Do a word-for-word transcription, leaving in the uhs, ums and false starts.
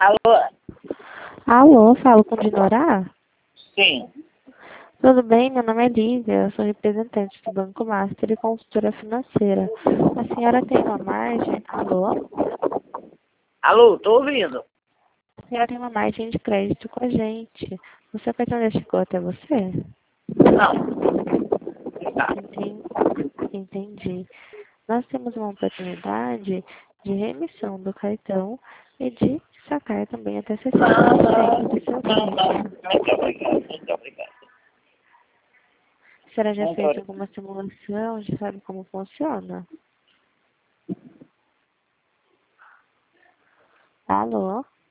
Alô? Alô, falo com Dinorá? Sim. Tudo bem? Meu nome é Lívia, eu sou representante do Banco Master e consultora financeira. A senhora tem uma margem... Alô? Alô, tô ouvindo. A senhora tem uma margem de crédito com a gente. O seu cartão já chegou até você? Não. Tá. Entendi. Entendi. Nós temos uma oportunidade de remissão do cartão e de sacar também até sessenta por cento do seu Não, não. crédito. Muito obrigado, muito obrigado. A senhora já Muito fez obrigado. alguma simulação? Já sabe como funciona? Alô?